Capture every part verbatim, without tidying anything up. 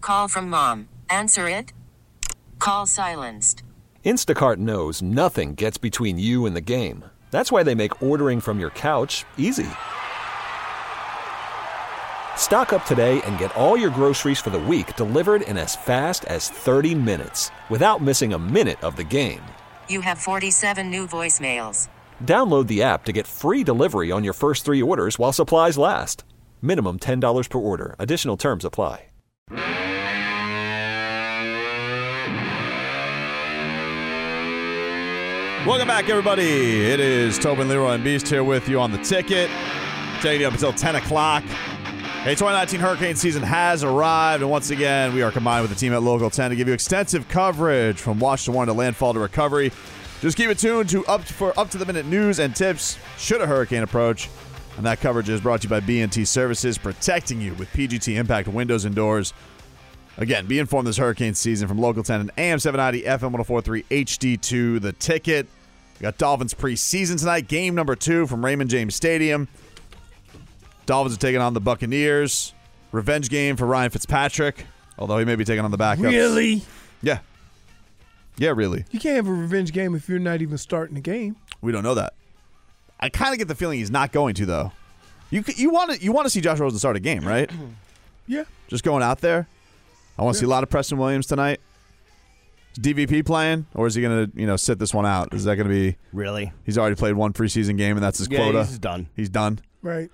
Call from mom. Answer it. Call silenced. Instacart knows nothing gets between you and the game. That's why they make ordering from your couch easy. Stock up today and get all your groceries for the week delivered in as fast as thirty minutes without missing a minute of the game. You have forty-seven new voicemails. Download the app to get free delivery on your first three orders while supplies last. Minimum ten dollars per order. Additional terms apply. Welcome back, everybody. It is Tobin, Leroy, and Beast here with you on the ticket. Taking you up until ten o'clock. Hey, twenty nineteen hurricane season has arrived, and once again, we are combined with the team at Local ten to give you extensive coverage from watch to warn to landfall to recovery. Just keep it tuned to up to, for up-to-the-minute news and tips should a hurricane approach. And that coverage is brought to you by B and T Services, protecting you with P G T Impact windows and doors. Again, be informed this hurricane season from Local ten and A M seven ninety, F M one oh four point three, H D two, The Ticket. We got Dolphins preseason tonight, game number two from Raymond James Stadium. Dolphins are taking on the Buccaneers. Revenge game for Ryan Fitzpatrick, although he may be taking on the backups. Really? Yeah. Yeah, really. You can't have a revenge game if you're not even starting the game. We don't know that. I kind of get the feeling he's not going to, though. You you want to you want to see Josh Rosen start a game, right? Yeah. Just going out there. I want to yeah. see a lot of Preston Williams tonight. Is D V P playing, or is he going to you know sit this one out? Is that going to be really? He's already played one preseason game, and that's his yeah, quota. He's done. He's done. Right.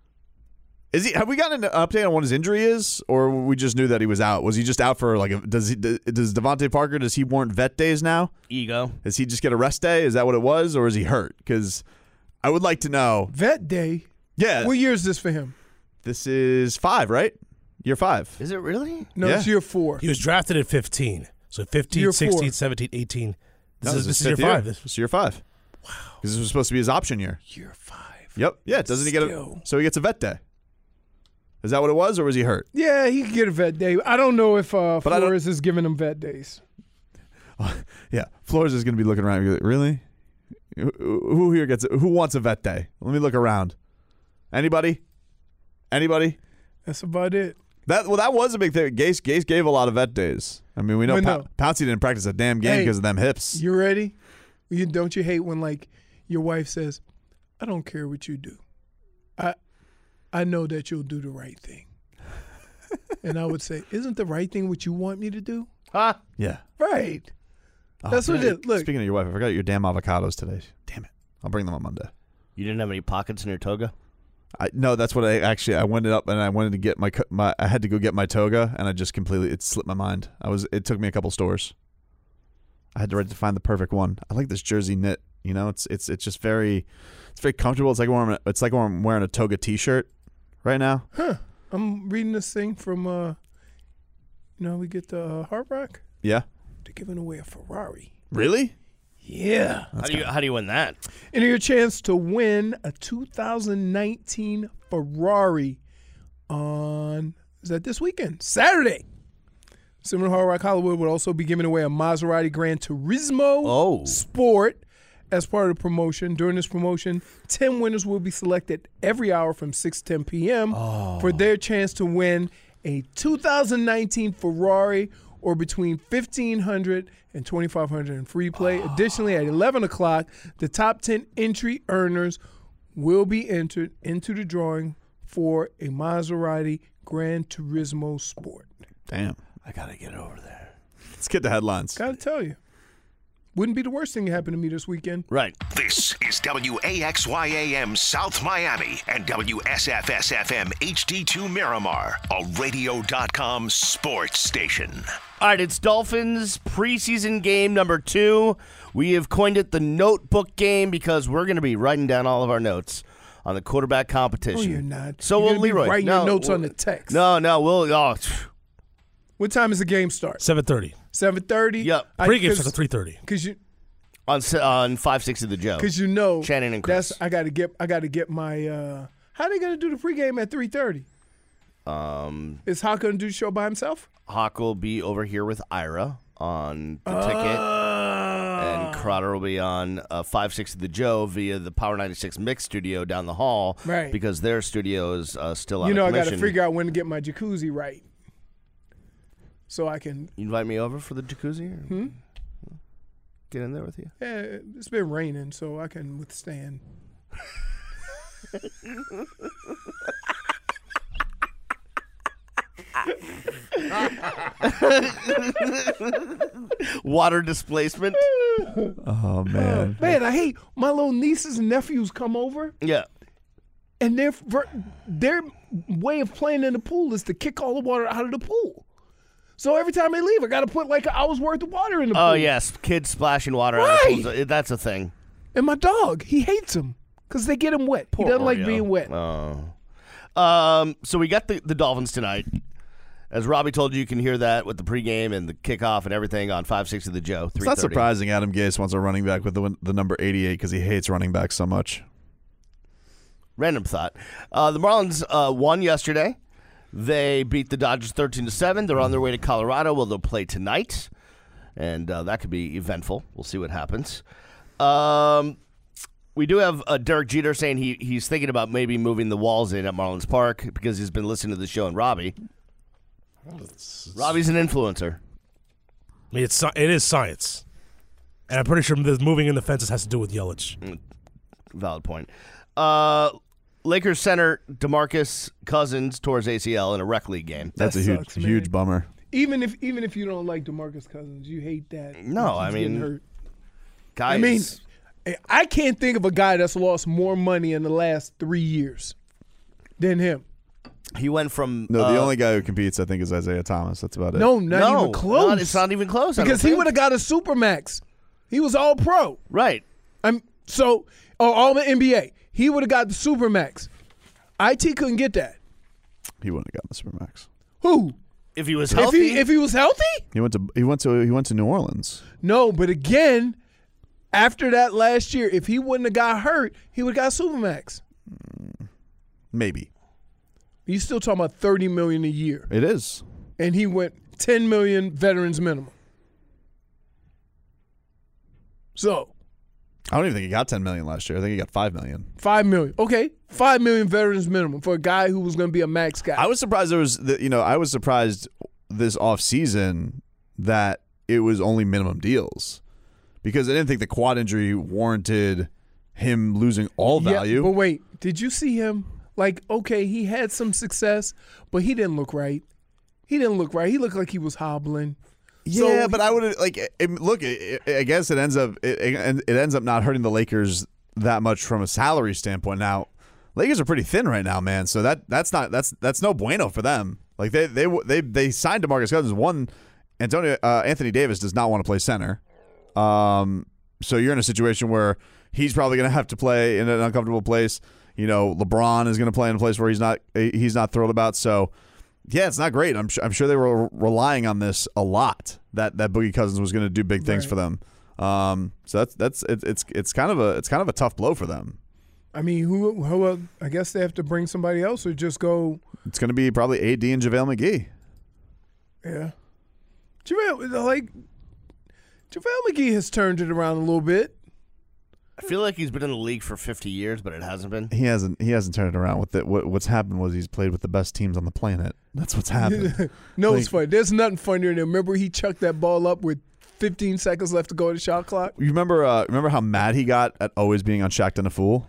Is he? Have we gotten an update on what his injury is, or we just knew that he was out? Was he just out for like? A, does he? Does Devontae Parker? Does he warrant vet days now? Ego. Does he just get a rest day? Is that what it was, or is he hurt? Because I would like to know. Vet day. Yeah. What year is this for him? This is five, right? Year five. Is it really? No, yeah. it's year four. He was drafted at fifteen. So fifteen, year sixteen, four. seventeen, eighteen. This No, is, this this is year year. five. This was year five. Wow. Because this was supposed to be his option year. Year five. Yep. Yeah. Doesn't he get a? Still. So he gets a vet day. Is that what it was, or was he hurt? Yeah, he could get a vet day. I don't know if uh, But I don't- Flores is giving him vet days. Yeah. Flores is going to be looking around. And be like, really? Who- Who here gets? A, who wants a vet day? Let me look around. Anybody? Anybody? That's about it. That well, that was a big thing. Gase Gase gave a lot of vet days. I mean, we know But pa- no. Pouncey didn't practice a damn game Hey, because of them hips. You ready? You don't you hate when like your wife says, "I don't care what you do. I I know that you'll do the right thing." And I would say, "Isn't the right thing what you want me to do?" Huh? Yeah. Right. Oh, That's what it yeah, is. Look. Speaking of your wife, I forgot your damn avocados today. Damn it. I'll bring them on Monday. You didn't have any pockets in your toga? I, no, that's what I actually I went up and I wanted to get my co- my I had to go get my toga and I just completely it slipped my mind. I was it took me a couple stores. I had to, to find the perfect one. I like this jersey knit. You know, it's it's it's just very it's very comfortable. It's like wearing a, it's like when I'm wearing a toga T-shirt right now. Huh. I'm reading this thing from uh you know, we get the uh, Hard Rock. Yeah. They're giving away a Ferrari. Really? Yeah. How do you how do you win that? And your chance to win a two thousand nineteen Ferrari on, is that this weekend? Saturday. Similar to Hard Rock Hollywood would also be giving away a Maserati Gran Turismo Oh. Sport as part of the promotion. During this promotion, ten winners will be selected every hour from six to ten p.m. for their chance to win a two thousand nineteen Ferrari or between fifteen hundred dollars and twenty-five hundred dollars in free play. Additionally, at eleven o'clock, the top ten entry earners will be entered into the drawing for a Maserati Gran Turismo Sport. Damn. I gotta get over there. Let's get the headlines. Gotta tell you. Wouldn't be the worst thing that happened to me this weekend. Right. This is W A X Y A M South Miami and W S F S F M H D two Miramar, a radio dot com sports station. All right, it's Dolphins preseason game number two. We have coined it the notebook game because we're going to be writing down all of our notes on the quarterback competition. No, you're not. So You're will gonna be Leroy. writing no, your notes we'll- on the text. No, no, we'll. Oh, What time does the game start? seven thirty. seven thirty? Yep. Pre-game starts at three thirty. Because you, on s- on five sixty The Joe. Cause you know, Shannon and Chris. That's I got to get. I got to get my. Uh, how they gonna do the pregame at three thirty? Um, Is Hawk gonna do the show by himself? Hawk will be over here with Ira on the Uh, ticket, and Crowder will be on uh, five sixty The Joe via the Power ninety-six Mix studio down the hall, Right. because their studio is uh, still out You know, of I got commission. to figure out when to get my jacuzzi right. so I can. You invite me over for the jacuzzi? Or Hmm? Get in there with you? Yeah, it's been raining, so I can withstand. Water displacement. Oh man. Man, I hate my little nieces and nephews come over, Yeah. and their ver- their way of playing in the pool is to kick all the water out of the pool. So every time they leave, I got to put like an hour's worth of water in the pool. Oh, yes. Kids splashing water out of Right. pools. That's a thing. And my dog, he hates them because they get him wet. he doesn't like Oreo. being wet. Oh. Um, so we got the, the Dolphins tonight. As Robbie told you, you can hear that with the pregame and the kickoff and everything on five sixty The Joe. It's not surprising Adam Gase wants a running back with the the number eighty-eight because he hates running backs so much. Random thought. Uh, the Marlins uh, won yesterday. They beat the Dodgers thirteen to seven. They're on their way to Colorado. Well, they'll play tonight, and uh, that could be eventful. We'll see what happens. Um, we do have uh, Derek Jeter saying he he's thinking about maybe moving the walls in at Marlins Park because he's been listening to the show and Robbie. Robbie's an influencer. I mean, it's sci- it is science, and I'm pretty sure this moving in the fences has to do with Yelich. Valid point. Uh, Lakers center DeMarcus Cousins tore his A C L in a rec league game. That's That a huge sucks, man. huge bummer. Even if even if you don't like DeMarcus Cousins, you hate that. No, he's I getting mean, hurt. Guys, I mean, I can't think of a guy that's lost more money in the last three years than him. he went from No, the uh, only guy who competes, I think, is Isaiah Thomas. That's about it. No, not no, even close. not- it's not even close. I because don't he think. would have got a supermax. He was all pro. right. I'm so oh, all the N B A. He would have got the supermax. I T couldn't get that. He wouldn't have gotten the Supermax. Who? If he was If healthy, he if he was healthy? He went to he went to he went to New Orleans. No, but again, after that last year, if he wouldn't have got hurt, he would have got supermax. Maybe You still talking about thirty million a year, it is. and he went ten million veterans minimum. So I don't even think he got ten million last year. I think he got five million. five million. Okay, five million veterans minimum for a guy who was going to be a max guy. I was surprised there was the, you know I was surprised this offseason that it was only minimum deals because I didn't think the quad injury warranted him losing all value. Yeah, but wait, did you see him? Like, okay, he had some success, but he didn't look right. He didn't look right. He looked like he was hobbling. Yeah, So- but I would like it, look. It, I guess it ends up it, it ends up not hurting the Lakers that much from a salary standpoint. Now, Lakers are pretty thin right now, man. So that that's not that's that's no bueno for them. Like they they they they signed DeMarcus Cousins. One, Antonio uh, Anthony Davis does not want to play center. Um, so you're in a situation where he's probably going to have to play in an uncomfortable place. You know, LeBron is going to play in a place where he's not he's not thrilled about. So. Yeah, it's not great. I'm sure, I'm sure they were relying on this a lot. That that Boogie Cousins was going to do big things Right. for them. Um, so that's that's it, it's it's kind of a it's kind of a tough blow for them. I mean, who? Who? Uh, I guess they have to bring somebody else, or just go. It's going to be probably A D and JaVale McGee. Yeah, JaVale like JaVale McGee has turned it around a little bit. I feel like he's been in the league for fifty years, but it hasn't been. He hasn't he hasn't turned it around with it. What, what's happened was he's played with the best teams on the planet. That's what's happened. No, Like- it's funny. There's nothing funnier than remember he chucked that ball up with fifteen seconds left to go to the shot clock. You remember uh, remember how mad he got at always being on Shaqtin' a Fool?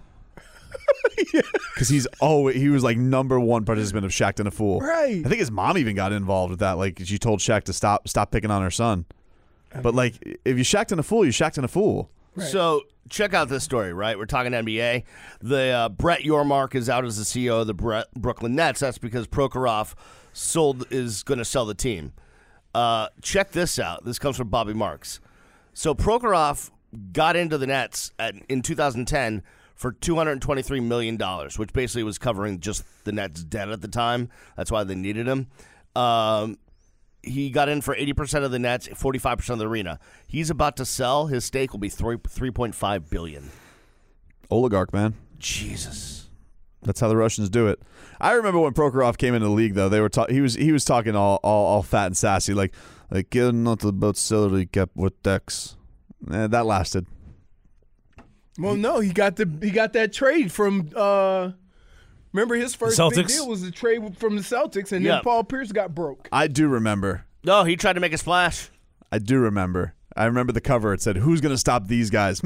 Because he's always he was like number one participant of Shaqtin' a Fool. Right. I think his mom even got involved with that. Like she told Shaq to stop stop picking on her son. But like if you Shaqtin' a Fool, you Shaqtin' a Fool. So check out this story, right? We're talking N B A. The uh, Brett Yormark is out as the C E O of the Brett, Brooklyn Nets. That's because Prokhorov sold is going to sell the team. Uh, check this out. This comes from Bobby Marks. So Prokhorov got into the Nets at, in two thousand ten for two hundred twenty-three million dollars, which basically was covering just the Nets' debt at the time. That's why they needed him. Um, he got in for eighty percent of the Nets, forty-five percent of the arena. He's about to sell. His stake will be three, three point five billion dollars. Oligarch, man. Jesus. That's how the Russians do it. I remember when Prokhorov came into the league, though. They were ta- he was he was talking all, all all fat and sassy, like like getting not about salary cap with Dex. Eh, that lasted. Well, no, he got the he got that trade from. Uh, remember his first big Celtics? deal was the trade from the Celtics, and Yeah. then Paul Pierce got broke. I do remember. No, he tried to make a splash. I do remember. I remember the cover. It said, "Who's going to stop these guys?"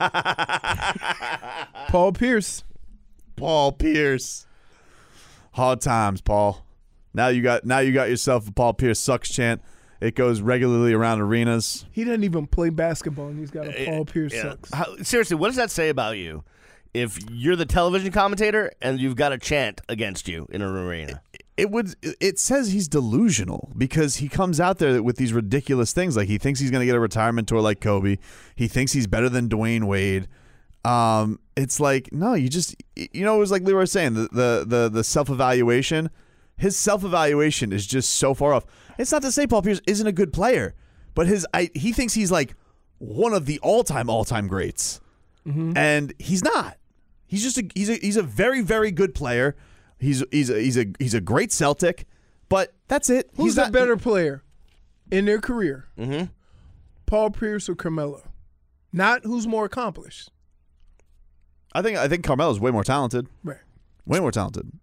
Paul Pierce. Paul Pierce. Hard times, Paul. Now you got now you got yourself a Paul Pierce sucks chant. It goes regularly around arenas. He doesn't even play basketball, and he's got a Paul Pierce Yeah. sucks. How, seriously, what does that say about you? If you're the television commentator and you've got a chant against you in an arena. It would. It says he's delusional because he comes out there with these ridiculous things. Like he thinks he's going to get a retirement tour like Kobe. He thinks he's better than Dwayne Wade. Um, it's like no, you just you know it was like Leroy was saying the the the, the self evaluation. His self evaluation is just so far off. It's not to say Paul Pierce isn't a good player, but his I, he thinks he's like one of the all time all time greats, mm-hmm. and he's not. He's just a he's a he's a very very good player. He's he's a, he's a he's a great Celtic, but that's it. Who's he's the not, better player in their career? Mm-hmm. Paul Pierce or Carmelo? Not who's more accomplished. I think I think Carmelo's way more talented. Right. Way more talented.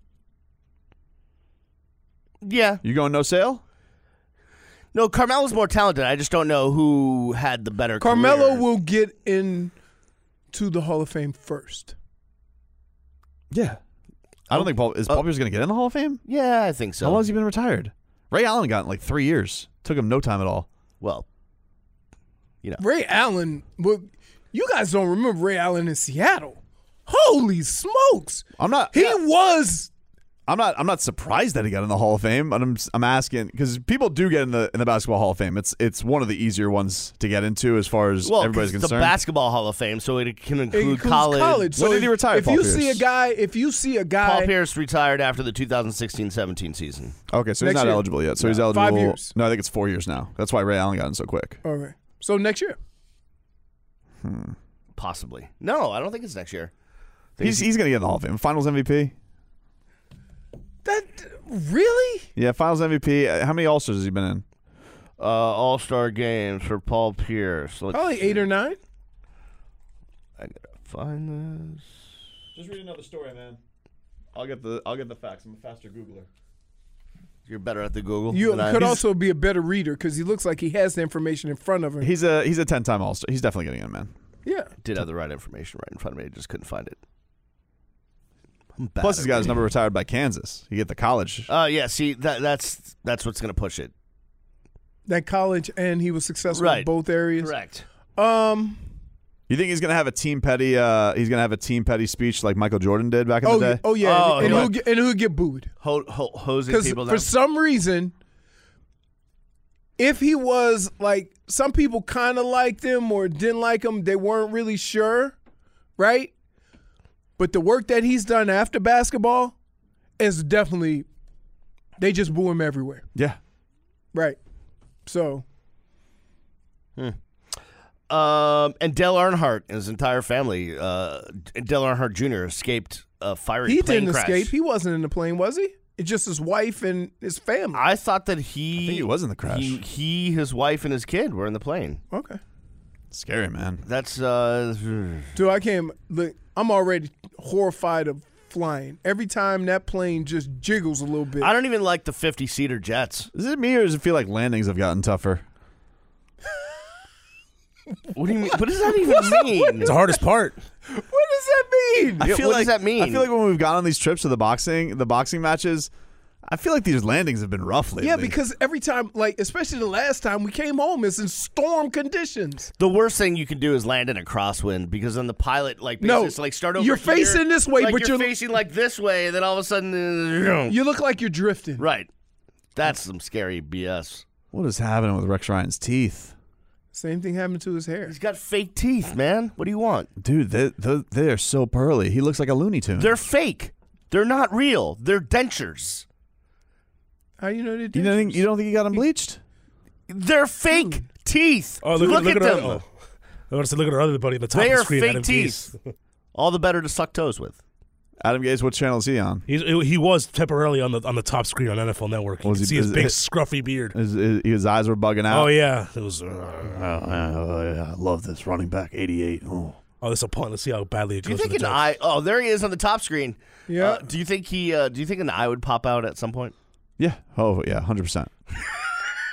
Yeah. You going no sale? No, Carmelo's more talented. I just don't know who had the better Carmelo career. will get into the Hall of Fame first. Yeah. I don't think Paul is Paul Pierce going to get in the Hall of Fame. Yeah, I think so. How long has he been retired? Ray Allen got in like three years. Took him no time at all. Well, you know. Ray Allen, well, you guys don't remember Ray Allen in Seattle. Holy smokes. I'm not. He yeah. was. I'm not. I'm not surprised that he got in the Hall of Fame. But I'm. I'm asking because people do get in the in the Basketball Hall of Fame. It's it's one of the easier ones to get into as far as Well, everybody's 'cause it's concerned. the Basketball Hall of Fame, so it can It include includes college. college. When So did he if- retire, If Paul you see a Pierce? guy, if you see a guy, Paul Pierce retired after the two thousand sixteen seventeen season. okay, so Next he's not year. eligible yet. So No. he's eligible. Five years. No, I think it's four years now. That's why Ray Allen got in so quick. okay, so next year. Possibly. No, I don't think it's next year. I think He's he's going to get in the Hall of Fame. Finals M V P. That really? Yeah, Finals M V P. Uh, How many All Stars has he been in? Uh, All-Star games for Paul Pierce. Let's Probably see. eight or nine. I gotta find this. Just read another story, man. I'll get the I'll get the facts. I'm a faster Googler. You're better at the Google. You than I could am. also be a better reader because he looks like he has the information in front of him. He's a he's a ten time All Star. He's definitely getting in, man. yeah. did have the right information right in front of me. I just couldn't find it. I'm bad Plus, at he's got his reading. number retired by Kansas. You get the college. Uh, yeah. See, that that's that's what's gonna push it. That college, and he was successful Right. in both areas. Correct. Um. You think he's gonna have a team petty? Uh, he's gonna have a team petty speech like Michael Jordan did back in Oh, the yeah, day. oh yeah, Oh, and, yeah. he'll get, and he'll get booed Ho- ho- hosing because people for down. some reason, if he was like some people kind of liked him or didn't like him, they weren't really sure, right? But the work that he's done after basketball is definitely they just boo him everywhere, Yeah. right? So Um, and Dale Earnhardt and his entire family, uh, Dale Earnhardt Junior escaped a fiery he plane didn't crash. escape. He wasn't in the plane, was he? It's just his wife and his family. I thought that he. I think he was in the crash. He, he, his wife, and his kid were in the plane. Okay. Scary, man. That's uh. Dude, I can't look. I'm already horrified of flying. Every time that plane just jiggles a little bit. I don't even like the fifty-seater jets. Is it me or does it feel like landings have gotten tougher? What do you mean? What does that even mean? It's the hardest part. What does that mean? I Yeah, feel what like, does that mean? I feel like when we've gone on these trips to the boxing, the boxing matches, I feel like these landings have been rough lately. Yeah, because every time, like, especially the last time we came home, it's in storm conditions. The worst thing you can do is land in a crosswind because then the pilot like No, it's like start over. you're here, facing this way, like but you're, you're- facing like this way, and then all of a sudden, uh, You look like you're drifting. right? That's some scary B S. what is happening with Rex Ryan's teeth? Same thing happened to his hair. He's got fake teeth, man. What do you want? Dude, they, they, they are so pearly. He looks like a Looney Tune. They're fake. They're not real. They're dentures. How do you know they did? you, don't think, you don't think he got them bleached? They're fake teeth. Oh, look, look, look at, at, them. Our, oh. I want to say, look at our other buddy in the top They of the are screen. fake Adam teeth. Gase. All the better to suck toes with. Adam Gase, what channel is he on? He's, he was temporarily on the on the top screen on N F L Network. You Was can he- see his is big it- scruffy beard. His, his, his eyes were bugging out. Oh yeah, it was. Uh, I love this running back, eighty-eight. Oh. oh, this is a point. Let's see how badly it Do you goes. think for the an Jets. eye? Oh, there he is on the top screen. Yeah. Uh, do you think he? Uh, do you think an eye would pop out at some point? Yeah. Oh, yeah, one hundred percent.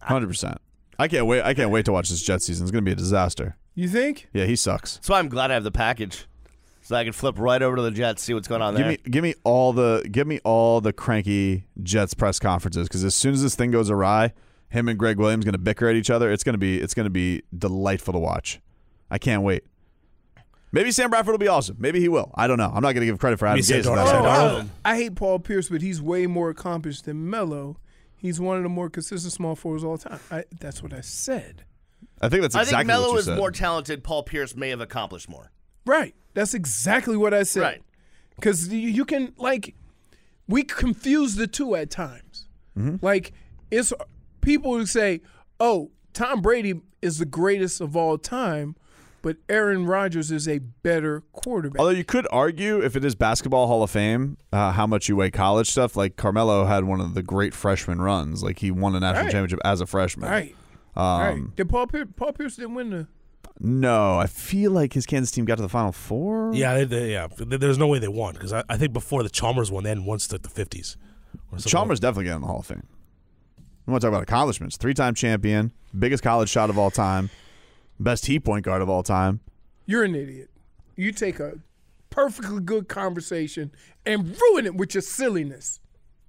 hundred percent. I can't wait. I can't wait to watch this Jets season. It's going to be a disaster. You think? Yeah, he sucks. That's why I'm glad I have the package, so I can flip right over to the Jets, see what's going on Give there. me, give me all the, give me all the cranky Jets press conferences because as soon as this thing goes awry, him and Greg Williams going to bicker at each other. It's going to be, it's going to be delightful to watch. I can't wait. Maybe Sam Bradford will be awesome. Maybe he will. I don't know. I'm not going to give credit for Adam Sam Gase. for Darnold. that. Oh, Darnold. I, I hate Paul Pierce, but he's way more accomplished than Melo. He's one of the more consistent small forwards of all time. I, that's what I said. I think that's I exactly think Melo what you is said. more talented. Paul Pierce may have accomplished more. Right. That's exactly what I said. Right. Because you, you can, like, we confuse the two at times. Mm-hmm. Like, it's people who say, oh, Tom Brady is the greatest of all time, but Aaron Rodgers is a better quarterback. Although you could argue, if it is Basketball Hall of Fame, uh, how much you weigh college stuff. Like Carmelo had one of the great freshman runs. Like he won a national Right. championship as a freshman. right. Um, right. Did Paul Pierce, Paul Pierce didn't win the No, I feel like his Kansas team got to the Final Four. Yeah, they, they, yeah. There's no way they won because I, I think before the Chalmers won, they hadn't won since like the fifties. Chalmers definitely getting in the Hall of Fame. We want to talk about accomplishments. Three-time champion, biggest college shot of all time, best Heat point guard of all time. You're an idiot. You take a perfectly good conversation and ruin it with your silliness.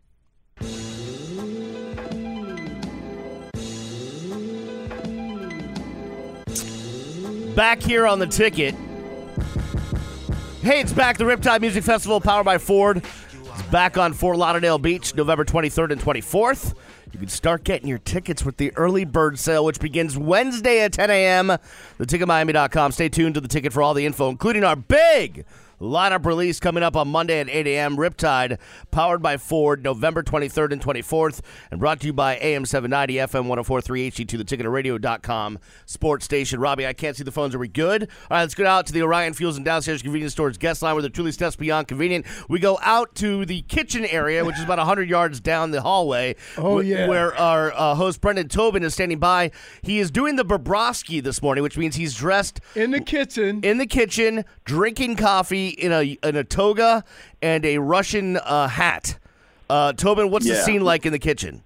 Back here on the ticket. Hey, it's back. The Riptide Music Festival, powered by Ford. It's back on Fort Lauderdale Beach, November twenty-third and twenty-fourth. You can start getting your tickets with the early bird sale, which begins Wednesday at ten a.m. the ticket miami dot com. Stay tuned to the ticket for all the info, including our big lineup release coming up on Monday at eight a.m. Riptide, powered by Ford, November twenty-third and twenty-fourth, and brought to you by A M seven ninety, F M one oh four point three, H D two, the ticket radio dot com sports station. Robbie, I can't see the phones. Are we good? All right, let's go out to the Orion Fuels and Downstairs Convenience Stores guest line where the truly steps beyond convenient. We go out to the kitchen area, which is about one hundred yards down the hallway. Oh, wh- yeah. Where our uh, host, Brendan Tobin, is standing by. He is doing the Bobrovsky this morning, which means he's dressed In the kitchen. in the kitchen, drinking coffee in a in a toga and a Russian uh, hat. Uh, Tobin, what's the Yeah. scene like in the kitchen?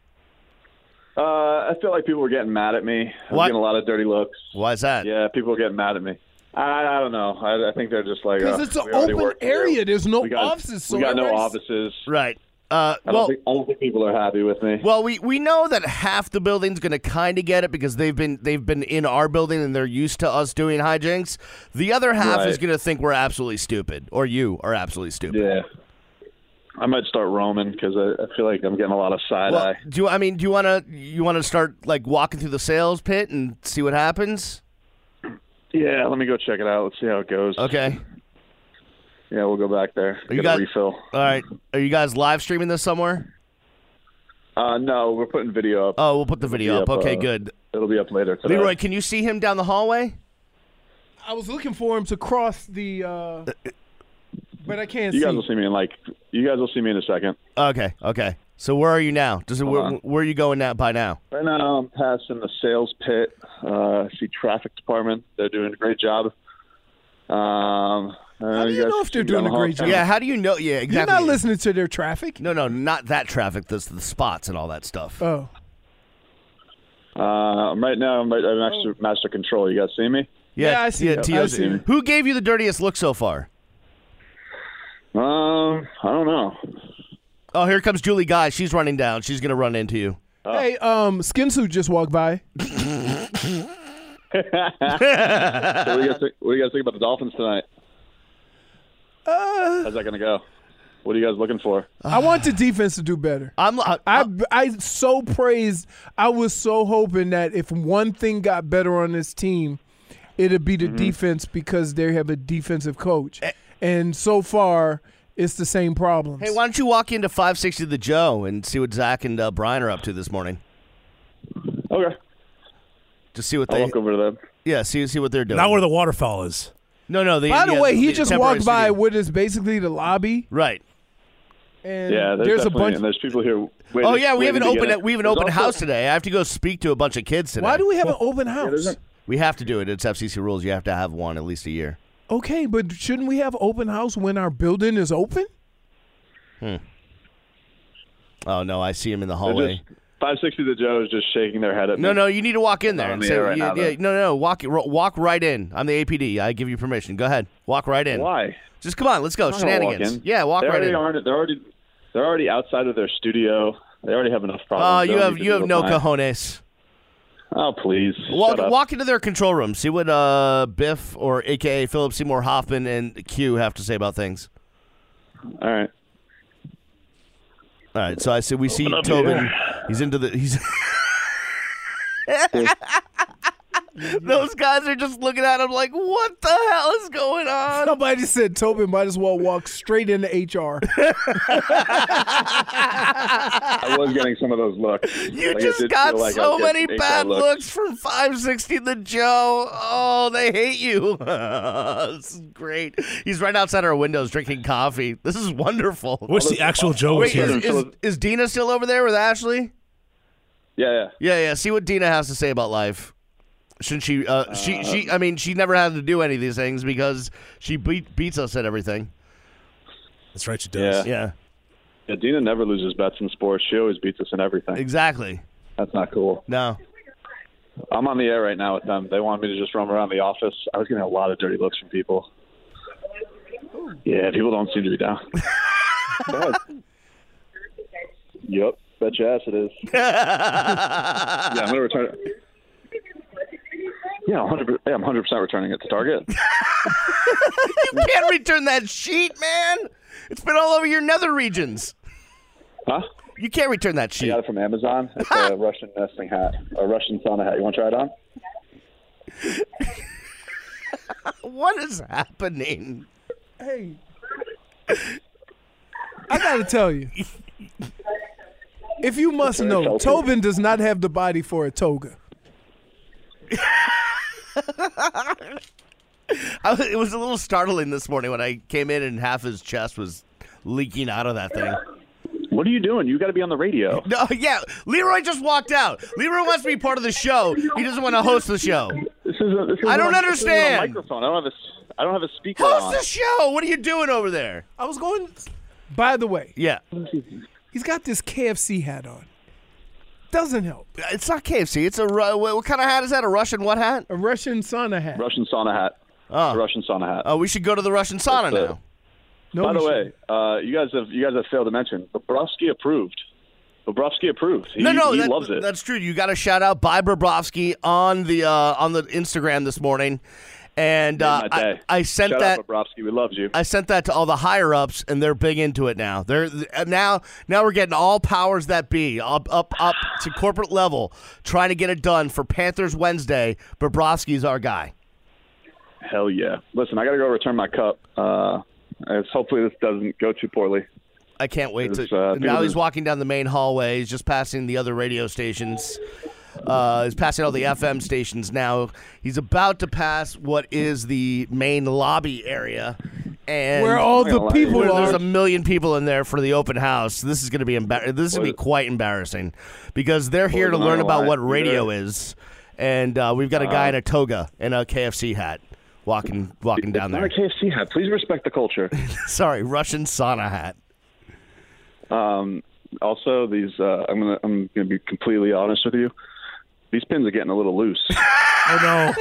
Uh, I feel like people were getting mad at me. I was What? getting a lot of dirty looks. Why is that? Yeah, people were getting mad at me. I, I don't know. I, I think they're just like Because uh, it's an we already open work here. area. There's no We got, offices. So we got no everybody's- offices. Right. Uh, I don't, well, think, I don't think people are happy with me. well, we, we know that half the building's going to kind of get it because they've been they've been in our building and they're used to us doing hijinks. The other half Right. is going to think we're absolutely stupid, or you are absolutely stupid. Yeah. I might start roaming because I, I feel like I'm getting a lot of side Well, eye. do you, I mean, do you want to you want to start like walking through the sales pit and see what happens? Yeah, let me go check it out. Let's see how it goes. Okay. Yeah, we'll go back there. Are you Get guys- a refill. All right. Are you guys live streaming this somewhere? Uh, no, we're putting video up. Oh, we'll put the video It'll up. be Okay, uh, good. It'll be up later today. Leroy, can you see him down the hallway? I was looking for him to cross the, uh, but I can't You see. guys will see me in like. You guys will see me in a second. Okay, okay. So where are you now? Does it, where, on. where are you going now by now? Right now, I'm passing the sales pit. Uh, I see traffic department. They're doing a great job. Um, How do you know if they're doing a great job? Yeah, how do you know? Yeah, You're exactly. not listening to their traffic. No, no, not that traffic. The, the spots and all that stuff. Oh. Uh, right now, I'm right at master, master control. You guys see me? Yeah, I see Yeah, that. T O I Z. see it. Who gave you the dirtiest look so far? Um, I don't know. Oh, here comes Julie Guy. She's running down. She's going to run into you. Hey, um, Skin Suit just walked by. So what, do you guys think, what do you guys think about the Dolphins tonight? Uh, How's that going to go? What are you guys looking for? I want the defense to do better. I'm. I, I I so praised. I was so hoping that if one thing got better on this team, it'd be the Mm-hmm. defense because they have a defensive coach. And so far, it's the same problems. hey, why don't you walk into five sixty The Joe and see what Zach and uh, Brian are up to this morning? Okay. Just see what I'll they. walk over to them. Yeah, see see what they're doing. Not where the waterfall is. No, no. They, By the yeah, way, he the just temporary walked by seating. what is basically the lobby, Right. and Yeah, there's, there's a definitely- bunch. and there's people here. Waiting, Oh yeah, we have an waiting to open get we have an There's open also- house today. I have to go speak to a bunch of kids today. Why do we have an open there's house? a- we have to do it? It's F C C rules. You have to have one at least a year. Okay, but shouldn't we have open house when our building is open? Oh no, I see him in the hallway. five sixty The Joe is just shaking their head at me. No, no, you need to walk in there. On And the say, air right yeah, now, yeah, though. no, no, no, walk, walk right in. I'm the A P D. I give you permission. Go ahead. Walk right in. Why? Just come on. Let's go. I'm not gonna walk Shenanigans. in. Yeah, walk they right already in. Aren't, they're already they're already outside of their studio. They already have enough problems. Oh, They you don't have need to you have deal no with mine. cojones. Oh, please. Walk, Shut up. walk into their control room. See what uh, Biff or A K A Philip Seymour Hoffman and Q have to say about things. All right. All right. So I see we see Open up Tobin. here. He's into the he's. Those guys are just looking at him like, what the hell is going on? Somebody said Tobin might as well walk straight into H R. I was getting some of those looks. You Like, it just did got feel like I so was many getting bad H R looks from five sixty The Joe. Oh, they hate you. This is great. He's right outside our windows drinking coffee. This is wonderful. Wish the actual Joe was Wait, here. is, is, is Dina still over there with Ashley? Yeah, yeah. Yeah, yeah. See what Dina has to say about life. Shouldn't she? Uh, she, she. I mean, she never had to do any of these things because she beat, beats us at everything. That's right, she does. Yeah. Yeah, Yeah, Dina never loses bets in sports. She always beats us in everything. exactly. That's not cool. No. I'm on the air right now with them. They want me to just roam around the office. I was getting a lot of dirty looks from people. Yeah, people don't seem to be down. Go ahead. Yep, bet your ass it is. Yeah, I'm gonna return it. Yeah, one hundred. Yeah, I'm one hundred percent returning it to Target. You can't return that sheet, man. It's been all over your nether regions. Huh? You can't return that I sheet. got it from Amazon. It's a Russian nesting hat, a Russian sauna hat. You want to try it on? What is happening? Hey, I gotta tell you, if you must It's very know, healthy. Tobin does not have the body for a toga. I, was- it was a little startling this morning when I came in and half his chest was leaking out of that thing. What are you doing? You got to be on the radio. No, yeah, Leroy just walked out. Leroy wants to be part of the show. He doesn't want to host the show. This is. A, this is I don't on, this is on a understand. microphone. I don't have a. s- I don't have a speaker Host on. the show. What are you doing over there? I was going. By the way, Yeah, he's got this K F C hat on. Doesn't help. it's not K F C. It's a Ru- what, what kind of hat is that? A Russian what hat? A Russian sauna hat. Russian sauna hat. Oh, A Russian sauna hat. oh, we should go to the Russian sauna That's, uh, now. No, By we the shouldn't. way, uh, you guys have you guys have failed to mention Bobrovsky approved. Bobrovsky approved. He, No, no, he that- loves it. that's true. You got to shout out by Bobrovsky on the uh, on the Instagram this morning, and Made uh, my I, day. I sent Shout that. out Bobrovsky. We loves you. I sent that to all the higher ups, and they're big into it now. They're uh, now now we're getting all powers that be up up up to corporate level, trying to get it done for Panthers Wednesday. Bobrovsky's our guy. Hell yeah. Listen, I got to go return my cup. Uh, as hopefully this doesn't go too poorly. I can't wait to. It's, uh, now people he's just- walking down the main hallway. He's just passing the other radio stations. Uh, he's passing all the F M stations now. He's about to pass what is the main lobby area, and Where all I'm not the gonna lie to you. people where there's are. a million people in there for the open house. This is going to be embar- This is going to be quite embarrassing because they're here to I'm not learn gonna about lie. what Either- radio is, and uh, we've got a guy in a toga and a K F C hat walking walking down It's not there. a K F C hat. Please respect the culture. Sorry, Russian sauna hat. Um, also, these uh, I'm gonna I'm gonna be completely honest with you. These pins are getting a little loose. Oh, no.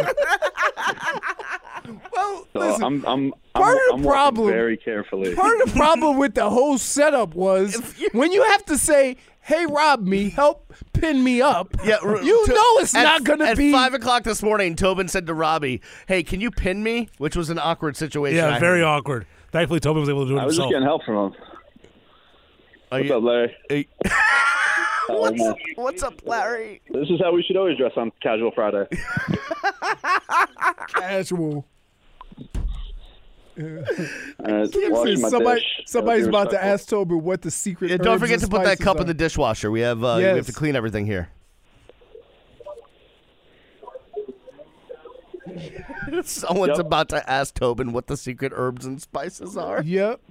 Well, So listen, I'm I'm part I'm, of the I'm problem- walking very carefully. part of the problem with the whole setup was when you have to say, "Hey, Rob, me help pin me up." Yeah, r- you to- know it's at- not going to At be. five o'clock this morning, Tobin said to Robbie, "Hey, can you pin me?" Which was an awkward situation. Yeah, I very had. awkward. Thankfully, Toby was able to do it I was just himself. getting help from him. Are What's you- up, Larry? Hey. Oh, what's, man. up, what's up, Larry? This is how we should always dress on Casual Friday. Casual. All right, washing my Somebody, dish. somebody's Gotta be about to respectful. ask Toby what the secret. Yeah, don't herbs forget and to put that spices cup are. in the dishwasher. We have uh, we Yes. have to clean everything here. Someone's Yep. about to ask Tobin what the secret herbs and spices are. Yep.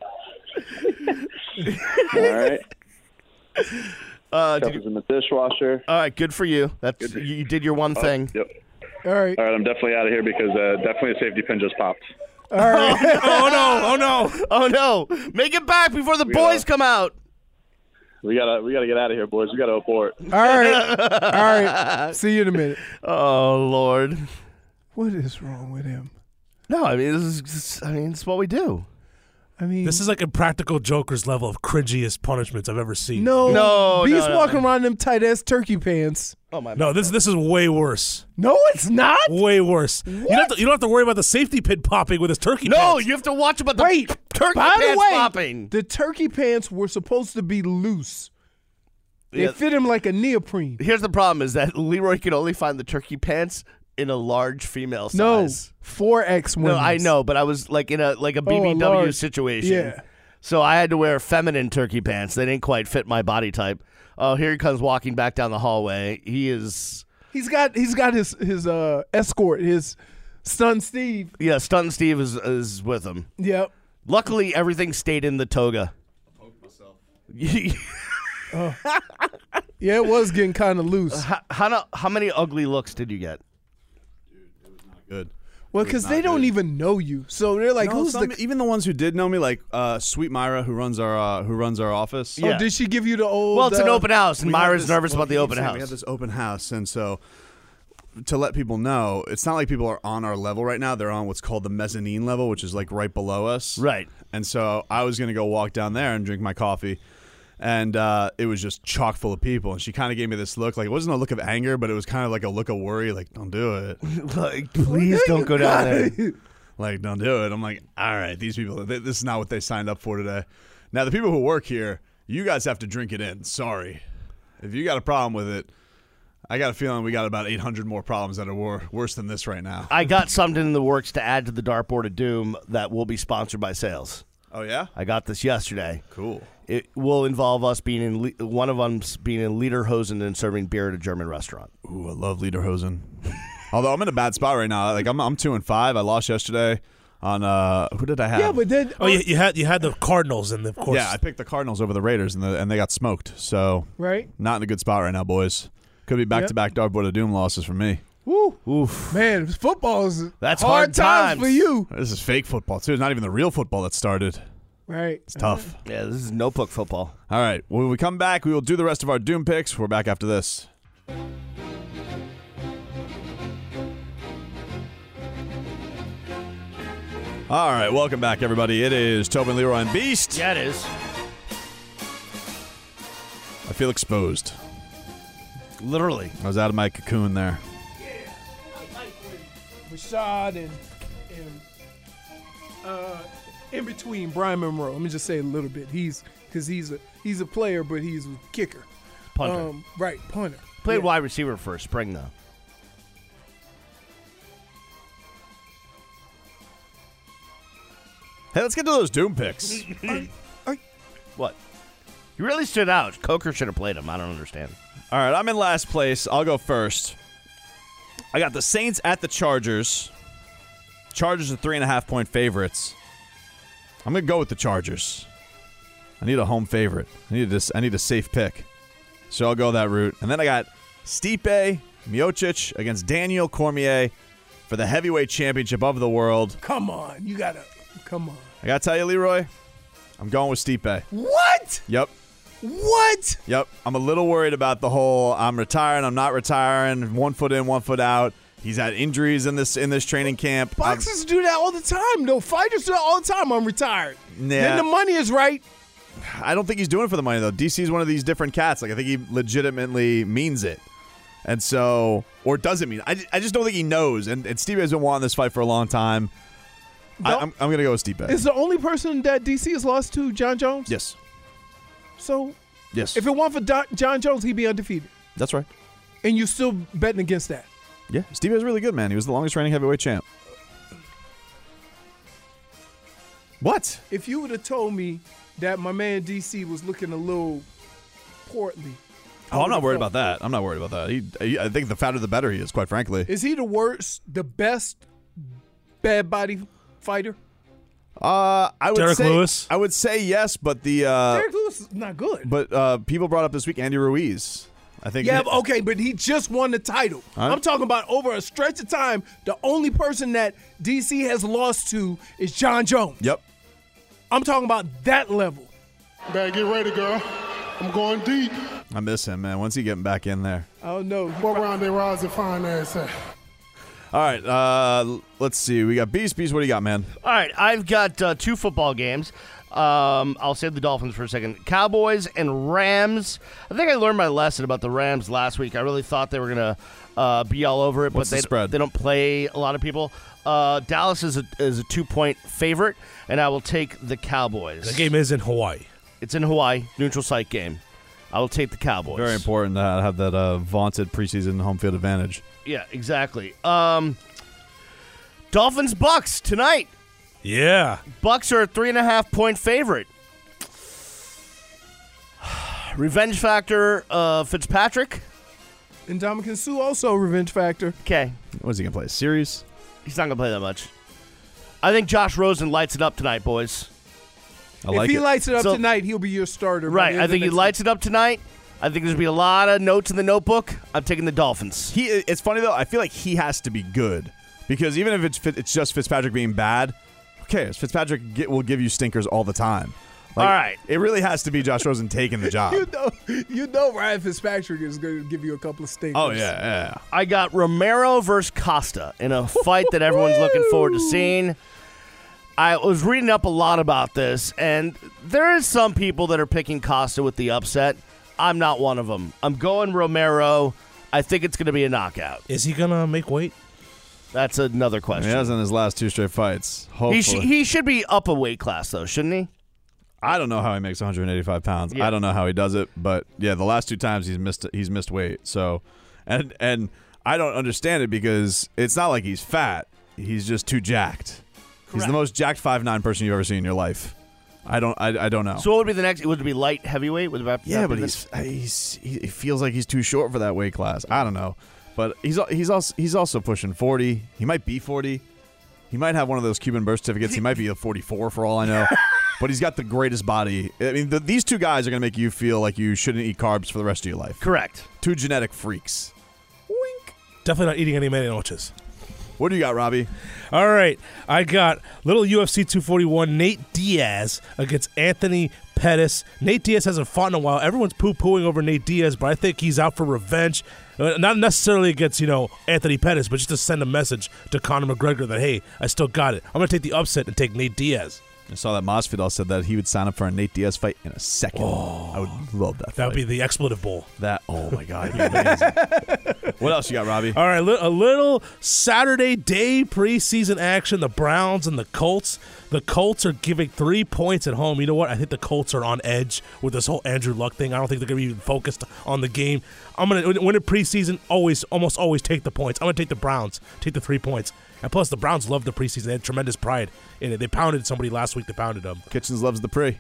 All right, Uh, cup did is you, in the dishwasher. all right, good for you. That's you did your one thing. Yep. All right. All right, I'm definitely out of here because uh, definitely a safety pin just popped. All right. Oh, no. Oh, no. Oh no! Make it back before the We boys are- come out. We gotta we gotta get out of here, boys. We gotta abort. All right. All right. See you in a minute. Oh, Lord. What is wrong with him? No, I mean, this is, I mean, it's what we do. I mean, This is like Impractical Joker's level of cringiest punishments I've ever seen. no, No, Beast no, no, walking no. around in them tight ass turkey pants. Oh, my No, this this is way worse. No, it's not. Way worse. You don't, have to, you don't have to worry about the safety pin popping with his turkey No, pants. you have to watch about the Wait. turkey By the pants way, popping. the turkey pants were supposed to be loose. They Yeah. fit him like a neoprene. Here's the problem is that Leroy can only find the turkey pants in a large female No, size. four X No, women. I know, but I was like in a like a B Oh, B a W large- situation. yeah. So I had to wear feminine turkey pants. They didn't quite fit my body type. Oh, here he comes walking back down the hallway. He is He's got he's got his his uh escort, his son Steve. yeah, Stunt Steve is is with him. Yep. Luckily everything stayed in the toga. Yeah, it was getting kind of loose. how, how, no- how many ugly looks did you get? Good. Well, It was because not they don't good. even know you, so they're like, No, "Who's some- the?" even the ones who did know me, like uh, Sweet Myra, who runs our uh, who runs our office. Oh, Yeah. did she give you the old? Well, it's an uh, open house, and We had Myra's this- nervous well, about the you keep open saying house. We had this open house, and so to let people know, it's not like people are on our level right now. They're on what's called the mezzanine level, which is like right below us. Right. And so I was gonna go walk down there and drink my coffee, and uh, it was just chock full of people. And she kind of gave me this look, like it wasn't a look of anger, but it was kind of like a look of worry, like don't do it, Like, please don't go down there. like don't do it. I'm like, all right, these people, th- this is not what they signed up for today. Now the people who work here, you guys have to drink it in. Sorry, if you got a problem with it. I got a feeling we got about eight hundred more problems that are wor- worse than this right now. I got something in the works to add to the dartboard of doom that will be sponsored by Sales. Oh, yeah? I got this yesterday. Cool. It will involve us being in Le- one of us being in Lederhosen and serving beer at a German restaurant. Ooh, I love Lederhosen. Although I'm in a bad spot right now. Like I'm, I'm two and five. I lost yesterday on uh, who did I have? Yeah, but then Oh, you, you had you had the Cardinals, and of course, yeah, I picked the Cardinals over the Raiders, and the, and they got smoked. So right. not in a good spot right now, boys. Could be back to back dartboard of doom losses for me. Woo, Oof. man, football is That's hard, hard times times. for you. This is fake football too. It's not even the real football that started. Right. It's tough. Yeah, this is notebook football. All right. When we come back, we will do the rest of our doom picks. We're back after this. All right, welcome back, everybody. It is Tobin, Leroy, and Beast. Yeah, it is. I feel exposed. Literally. I was out of my cocoon there. Rashad and and uh, in between Brian Monroe. Let me just say a little bit. He's because he's a he's a player, but he's a kicker. Punter. Um, right, punter. Played Yeah. wide receiver for a spring, though. Hey, let's get to those doom picks. What? He really stood out. Coker should have played him. I don't understand. All right, I'm in last place. I'll go first. I got the Saints at the Chargers. Chargers are three and a half point favorites. I'm gonna go with the Chargers. I need a home favorite. I need this. I need a safe pick, so I'll go that route. And then I got Stipe Miocic against Daniel Cormier for the heavyweight championship of the world. Come on, you gotta come on. I gotta tell you, Leroy, I'm going with Stipe. What? Yep. What? Yep. I'm a little worried about the whole I'm retiring, I'm not retiring, one foot in, one foot out. He's had injuries in this in this training camp. I'm- Boxers do that all the time. No, fighters do that all the time. I'm retired. Yeah. Then the money is right. I don't think he's doing it for the money, though. D C's one of these different cats. Like, I think he legitimately means it. And so, or doesn't mean it. I, I just don't think he knows. And, and Stipe has been wanting this fight for a long time. I, No. I'm, I'm going to go with Stipe. Is the only person that D C has lost to John Jones? Yes. So Yes. if it weren't for Don, John Jones, he'd be undefeated. That's right. And you still betting against that. Yeah. Stipe is really good, man. He was the longest reigning heavyweight champ. What? If you would have told me that my man D C was looking a little portly. I Oh, I'm would've not worried thought- about that. I'm not worried about that. He, he, I think the fatter the better he is, quite frankly. Is he the worst, the best bad body fighter? Uh, I would Derek say Lewis? I would say yes, but the uh, Derek Lewis is not good. but uh, people brought up this week Andy Ruiz. I think Yeah, but okay, but he just won the title. Huh? I'm talking about over a stretch of time, the only person that D C has lost to is John Jones. Yep. I'm talking about that level. Better get ready, girl. I'm going deep. I miss him, man. When's he getting back in there? I don't know. What round they rise and fine ass at? All right, uh, let's see. We got Beast. Beast, what do you got, man? All right, I've got uh, two football games. Um, I'll save the Dolphins for a second. Cowboys and Rams. I think I learned my lesson about the Rams last week. I really thought they were going to uh, be all over it, What's but the they, spread? they don't play a lot of people. Uh, Dallas is a, is a two-point favorite, and I will take the Cowboys. The game is in Hawaii. It's in Hawaii, neutral site game. I will take the Cowboys. Very important to have that uh, vaunted preseason home field advantage. Yeah, exactly. Um, Dolphins Bucks tonight. Yeah. Bucks are a three and a half point favorite. Revenge factor, uh, Fitzpatrick. And Ndamukong Suh also revenge factor. Okay. What's he going to play? A series? He's not going to play that much. I think Josh Rosen lights it up tonight, boys. I like if he it. lights it up So- tonight, he'll be your starter. by Right. the end I of the think he next lights it up tonight. I think there's going to be a lot of notes in the notebook. I'm taking the Dolphins. He. It's funny, though. I feel like he has to be good. Because even if it's Fit- it's just Fitzpatrick being bad, who cares? Fitzpatrick get, will give you stinkers all the time. Like, All right. It really has to be Josh Rosen taking the job. You know, you know Ryan Fitzpatrick is going to give you a couple of stinkers. Oh, yeah, yeah. I got Romero versus Costa in a fight that everyone's looking forward to seeing. I was reading up a lot about this, and there is some people that are picking Costa with the upset. I'm not one of them. I'm going Romero. I think it's going to be a knockout. Is he going to make weight? That's another He question. has in his last two straight fights. Hopefully. He, sh- he should be up a weight class, though, shouldn't he? I don't know how he makes one hundred eighty-five pounds. Yeah. I don't know how he does it, but yeah, the last two times he's missed he's missed weight. So, and and I don't understand it because it's not like he's fat. He's just too jacked. He's Correct. the most jacked five nine person you've ever seen in your life. I don't I, I don't know. So what would be the next? Would it be light heavyweight? Would that, yeah, that but be the- he's he's he feels like he's too short for that weight class. I don't know, but he's he's also he's also pushing forty. He might be forty. He might have one of those Cuban birth certificates. He might be a forty-four for all I know. But he's got the greatest body. I mean, the, these two guys are going to make you feel like you shouldn't eat carbs for the rest of your life. correct. Two genetic freaks. Wink. Definitely not eating any medianoches. What do you got, Robbie? All right, I got little U F C two forty-one Nate Diaz against Anthony Pettis. Nate Diaz hasn't fought in a while. Everyone's poo-pooing over Nate Diaz, but I think he's out for revenge. Uh, Not necessarily against, you know, Anthony Pettis, but just to send a message to Conor McGregor that, hey, I still got it. I'm going to take the upset and take Nate Diaz. I saw that Masvidal said that he would sign up for a Nate Diaz fight in a second. I would love that. That would fight. be the expletive bowl. that. Oh my god, it'd be amazing. What else you got, Robbie? All right, li- a little Saturday day preseason action. The Browns and the Colts. The Colts are giving three points at home. You know what? I think the Colts are on edge with this whole Andrew Luck thing. I don't think they're going to be even focused on the game. I'm going to win in preseason. Always, almost always take the points. I'm going to take the Browns. Take the three points. And plus, the Browns love the preseason. They had tremendous pride in it. They pounded somebody last week. They pounded them. Kitchens loves the pre.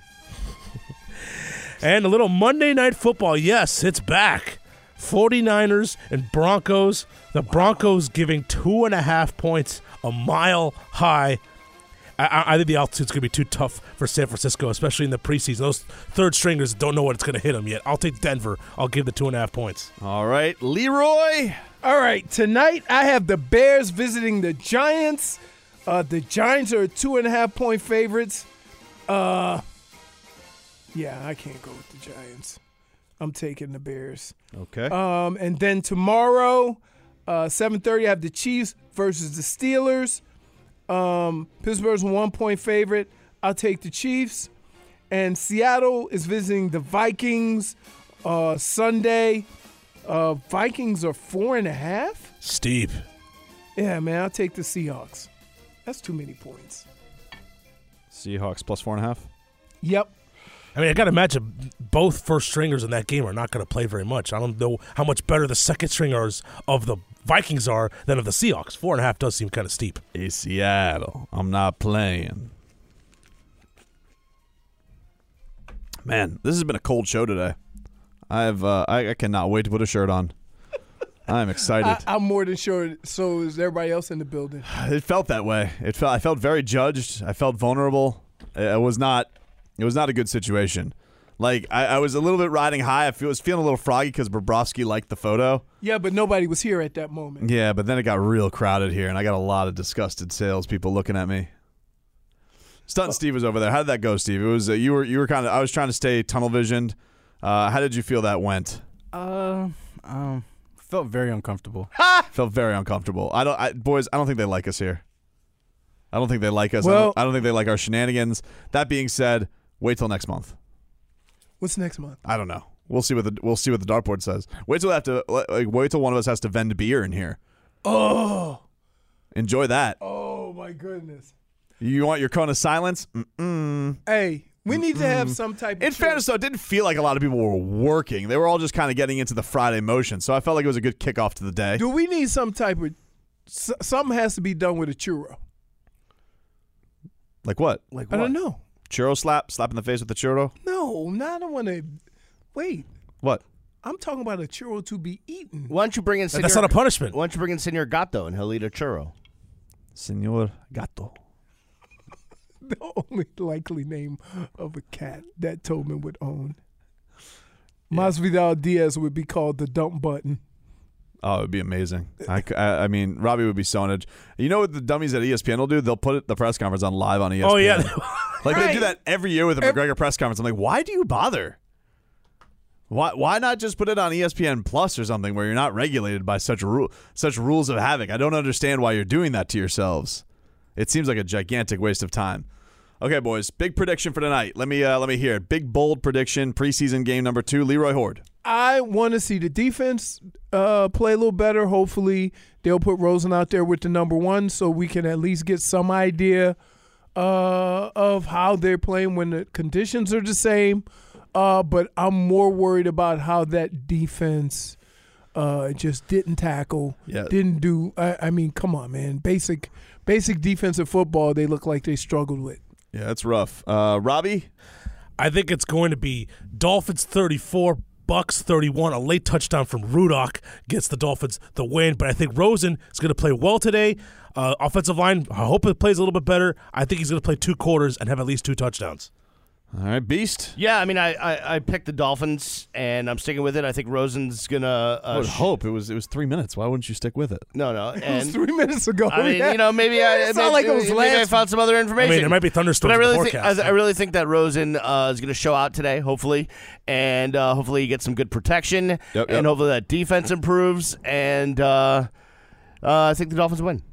And a little Monday Night Football. Yes, it's back. forty-niners and Broncos. The Broncos giving two and a half points, a mile high. I, I, I think the altitude's going to be too tough for San Francisco, especially in the preseason. Those third stringers don't know what it's going to hit them yet. I'll take Denver. I'll give the two and a half points. All right, Leroy. All right, tonight I have the Bears visiting the Giants. Uh, the Giants are two and a half point favorites. Uh, yeah, I can't go with the Giants. I'm taking the Bears. Okay. Um, and then tomorrow, uh, seven thirty, I have the Chiefs versus the Steelers. Um, Pittsburgh's a one-point favorite. I'll take the Chiefs. And Seattle is visiting the Vikings uh, Sunday. Uh, Vikings are four and a half? Steep. Yeah, man, I'll take the Seahawks. That's too many points. Seahawks plus four and a half. Yep. I mean, I got to imagine both first stringers in that game are not going to play very much. I don't know how much better the second stringers of the Vikings are than of the Seahawks. Four and a half does seem kind of steep. It's Seattle. I'm not playing. Man, this has been a cold show today. I have. Uh, I, I cannot wait to put a shirt on. I'm excited. I, I'm more than sure. So is everybody else in the building. It felt that way. It felt. I felt very judged. I felt vulnerable. It was not. It was not a good situation. Like I, I was a little bit riding high. I feel, was feeling a little froggy because Bobrovsky liked the photo. Yeah, but nobody was here at that moment. Yeah, but then it got real crowded here, and I got a lot of disgusted salespeople looking at me. Stunt Steve was over there. How did that go, Steve? It was uh, you were you were kind of. I was trying to stay tunnel visioned. Uh, how did you feel that went? Uh, um, felt very uncomfortable. Felt very uncomfortable. I don't, I, boys. I don't think they like us here. I don't think they like us. I, Well- don't, I don't think they like our shenanigans. That being said, wait till next month. What's next month? I don't know. We'll see what the we'll see what the dartboard says. Wait till we have to like wait till one of us has to vend beer in here. Oh, Enjoy that. oh my goodness. You want your cone of silence? Mm-mm. Hey, we need to have some type of In fairness, though, it didn't feel like a lot of people were working. They were all just kind of getting into the Friday motion. So I felt like it was a good kickoff to the day. Do we need some type of s- something has to be done with a churro? Like what? Like I what? don't know. Churro slap? Slap in the face with the churro? No, no, I don't want to. Wait, What? I'm talking about a churro to be eaten. Why don't you bring in Senor, That's not a punishment. Why don't you bring in Senor Gato and he'll eat a churro? Senor Gato. The only likely name of a cat that Tobin would own. Masvidal Diaz would be called the dump button. Oh, it would be amazing. I, c- I- I mean, Robbie would be so edge. You know what the dummies at E S P N will do? They'll put the press conference on live on E S P N. Oh, yeah. Like they do Right. that every year with the McGregor press conference. I'm like, why do you bother? Why why not just put it on E S P N Plus or something where you're not regulated by such rule such rules of havoc? I don't understand why you're doing that to yourselves. It seems like a gigantic waste of time. Okay, boys, big prediction for tonight. Let me uh, let me hear it. Big bold prediction. Preseason game number two. Leroy Horde. I want to see the defense uh, play a little better. Hopefully, they'll put Rosen out there with the number one so we can at least get some idea uh, of how they're playing when the conditions are the same. Uh, but I'm more worried about how that defense uh, just didn't tackle, Yeah. didn't do. I, I mean, come on, man. Basic, basic defensive football. They look like they struggled with. Yeah, that's rough. Uh, Robbie. I think it's going to be Dolphins thirty-four, Bucks thirty-one. A late touchdown from Rudock gets the Dolphins the win, but I think Rosen is going to play well today. Uh, offensive line, I hope it plays a little bit better. I think he's going to play two quarters and have at least two touchdowns. All right, Beast. Yeah, I mean, I, I, I picked the Dolphins, and I'm sticking with it. I think Rosen's going to uh, I would sh- hope it was it was three minutes. Why wouldn't you stick with it? No, no. It was And three minutes ago. I mean, Yeah. you know, maybe I, It sounded like it was maybe I last- found some other I information. mean, there might be thunderstorms But I really in the think forecast. I, I really think that Rosen uh, is going to show out today, hopefully, and uh, hopefully he gets some good protection, Yep, yep. and hopefully that defense improves, and uh, uh, I think the Dolphins win.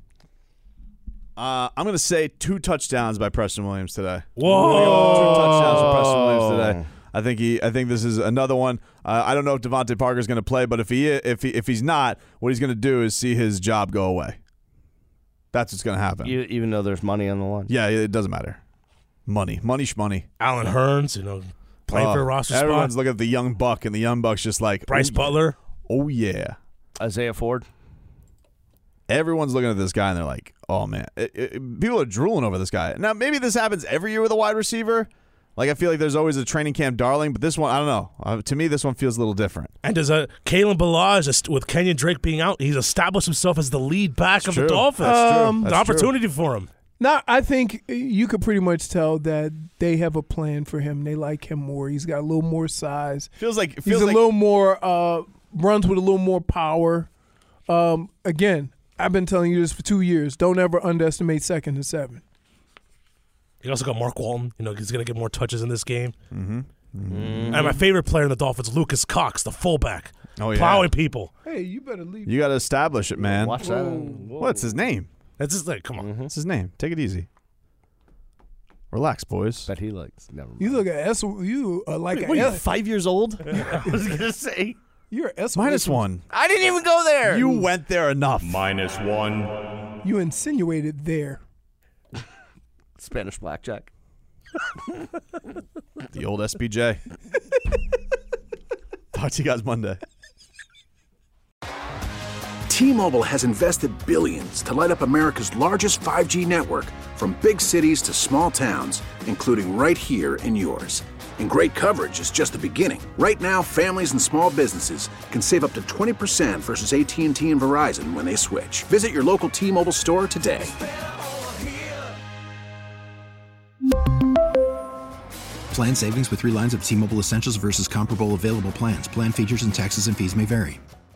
Uh, I'm going to say two touchdowns by Preston Williams today. Whoa. Two touchdowns from Preston Williams today. I think he. I think this is another one. Uh, I don't know if Devontae Parker is going to play, but if he if he if he's not, what he's going to do is see his job go away. That's what's going to happen. You, even though there's money on the line. Yeah, it doesn't matter. Money, money, shmoney. Alan Hearns, you know, playing Uh, for a roster everyone's spot. looking at the young buck, and the young buck's just like Bryce oh, Butler. Oh yeah. Isaiah Ford. Everyone's looking at this guy, and they're like, "Oh man!" It, it, people are drooling over this guy. Now, maybe this happens every year with a wide receiver. Like I feel like there's always a training camp darling, but this one, I don't know. Uh, to me, this one feels a little different. And does a Kalen Balaj, est- with Kenyon Drake being out, he's established himself as the lead back That's of true. the Dolphins. That's true. Um, The That's true. opportunity for him. Now, I think you could pretty much tell that they have a plan for him. They like him more. He's got a little more size. Feels like He's feels a like little more uh, runs with a little more power. Um, again, I've been telling you this for two years. Don't ever underestimate second and seven. You also got Mark Walton. You know, he's going to get more touches in this game. Mm-hmm. Mm-hmm. And my favorite player in the Dolphins, Lucas Cox, the fullback, Oh yeah. plowing people. Hey, you better leave. You got to establish it, man. Watch that. What's his name? That's just like, come on. What's his name? Take it easy. Relax, boys. That he likes. Never mind. You look at S. You are like What a are you, S- five years old? I was going to say. You're S. Minus Wilson. one. I didn't even go there. You went there enough. Minus one. You insinuated there. Spanish blackjack. The old S B J. Talk to you guys Monday. T-Mobile has invested billions to light up America's largest five G network, from big cities to small towns, including right here in yours. And great coverage is just the beginning. Right now, families and small businesses can save up to twenty percent versus A T and T and Verizon when they switch. Visit your local T-Mobile store today. Plan savings with three lines of T-Mobile Essentials versus comparable available plans. Plan features and taxes and fees may vary.